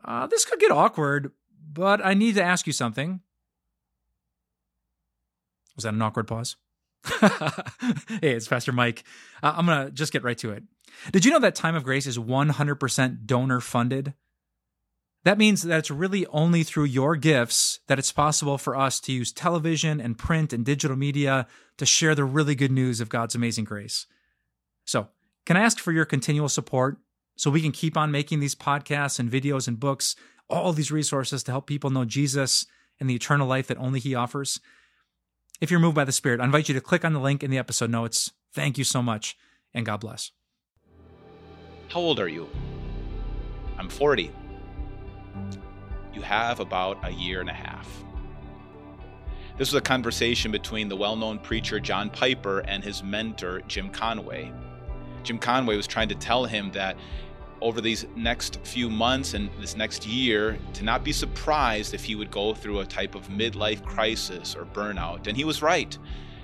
This could get awkward, but I need to ask you something. Was that an awkward pause? Hey, it's Pastor Mike. I'm going to just get right to it. Did you know that Time of Grace is 100% donor funded? That means that it's really only through your gifts that it's possible for us to use television and print and digital media to share the really good news of God's amazing grace. So, can I ask for your continual support so we can keep on making these podcasts and videos and books, all these resources to help people know Jesus and the eternal life that only He offers? If you're moved by the Spirit, I invite you to click on the link in the episode notes. Thank you so much, and God bless. How old are you? I'm 40. You have about a year and a half. This was a conversation between the well-known preacher John Piper and his mentor, Jim Conway. Jim Conway was trying to tell him that over these next few months and this next year, to not be surprised if he would go through a type of midlife crisis or burnout. And he was right.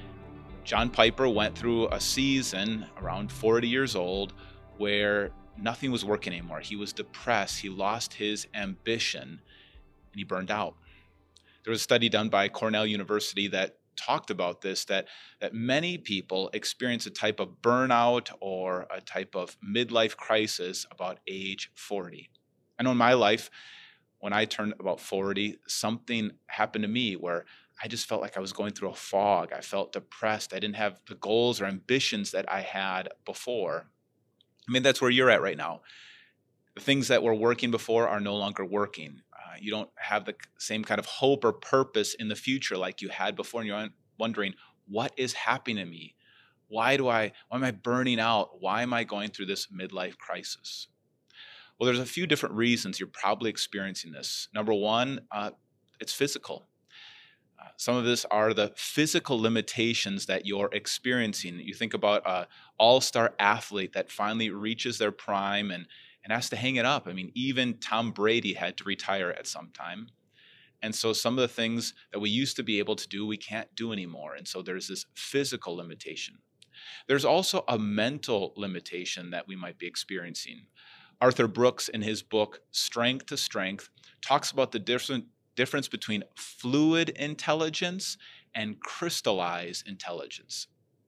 John Piper went through a season around 40 years old where nothing was working anymore. He was depressed. He lost his ambition, and he burned out. There was a study done by Cornell University that talked about this, that many people experience a type of burnout or a type of midlife crisis about age 40. I know in my life, when I turned about 40, something happened to me where I just felt like I was going through a fog. I felt depressed. I didn't have the goals or ambitions that I had before. I mean, that's where you're at right now. The things that were working before are no longer working. You don't have the same kind of hope or purpose in the future like you had before, and you're wondering, what is happening to me? Why am I burning out? Why am I going through this midlife crisis? Well, there's a few different reasons you're probably experiencing this. Number one, it's physical. Some of this are the physical limitations that you're experiencing. You think about an all-star athlete that finally reaches their prime and has to hang it up. I mean, even Tom Brady had to retire at some time. And so some of the things that we used to be able to do, we can't do anymore. And so there's this physical limitation. There's also a mental limitation that we might be experiencing. Arthur Brooks, in his book, Strength to Strength, talks about the difference between fluid intelligence and crystallized intelligence.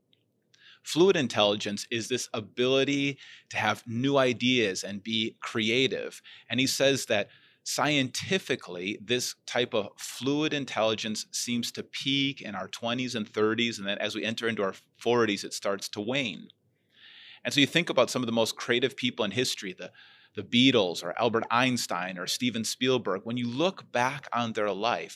Fluid intelligence is this ability to have new ideas and be creative. And he says that scientifically, this type of fluid intelligence seems to peak in our 20s and 30s, and then as we enter into our 40s, it starts to wane. And so you think about some of the most creative people in history, the Beatles or Albert Einstein or Steven Spielberg. When you look back on their life,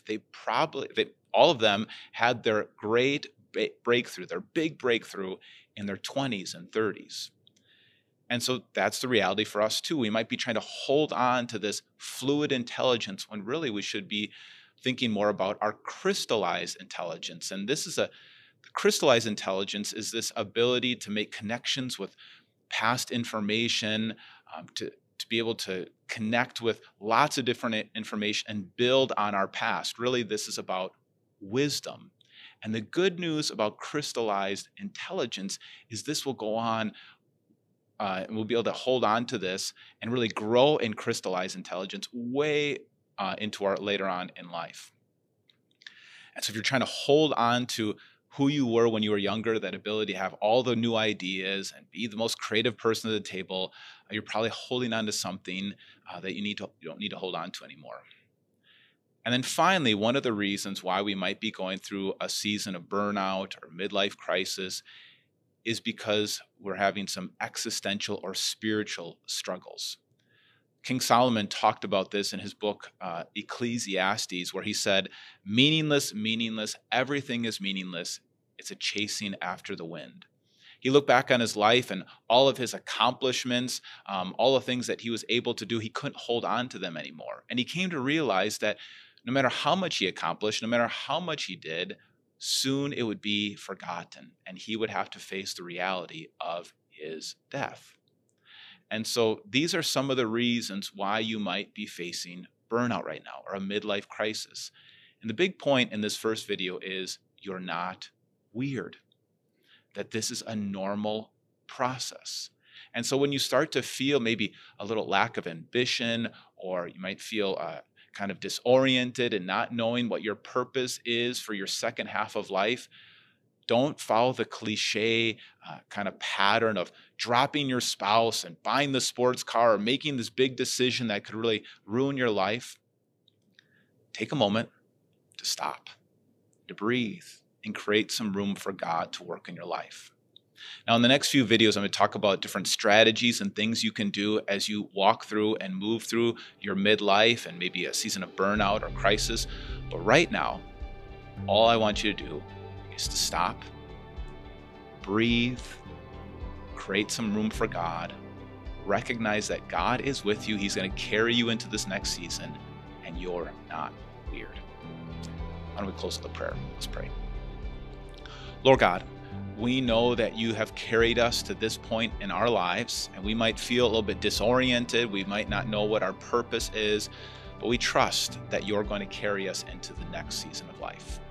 all of them had their great breakthrough, their big breakthrough in their 20s and 30s. And so that's the reality for us too. We might be trying to hold on to this fluid intelligence when really we should be thinking more about our crystallized intelligence. And the crystallized intelligence is this ability to make connections with past information, to be able to connect with lots of different information and build on our past. Really, this is about wisdom. And the good news about crystallized intelligence is this will go on, and we'll be able to hold on to this and really grow in crystallized intelligence way into our later on in life. And so if you're trying to hold on to who you were when you were younger, that ability to have all the new ideas and be the most creative person at the table, you're probably holding on to something that you don't need to hold on to anymore. And then finally, one of the reasons why we might be going through a season of burnout or midlife crisis is because we're having some existential or spiritual struggles. King Solomon talked about this in his book, Ecclesiastes, where he said, meaningless, everything is meaningless. It's a chasing after the wind. He looked back on his life and all of his accomplishments, all the things that he was able to do, he couldn't hold on to them anymore. And he came to realize that no matter how much he accomplished, no matter how much he did, soon it would be forgotten, and he would have to face the reality of his death. And so these are some of the reasons why you might be facing burnout right now or a midlife crisis. And the big point in this first video is you're not weird, that this is a normal process. And so when you start to feel maybe a little lack of ambition, or you might feel kind of disoriented and not knowing what your purpose is for your second half of life, don't follow the cliche kind of pattern of dropping your spouse and buying the sports car or making this big decision that could really ruin your life. Take a moment to stop, to breathe, and create some room for God to work in your life. Now, in the next few videos, I'm going to talk about different strategies and things you can do as you walk through and move through your midlife and maybe a season of burnout or crisis. But right now, all I want you to do is to stop, breathe, create some room for God, recognize that God is with you. He's going to carry you into this next season, and you're not weird. Why don't we close with a prayer? Let's pray. Lord God, we know that you have carried us to this point in our lives, and we might feel a little bit disoriented. We might not know what our purpose is, but we trust that you're going to carry us into the next season of life.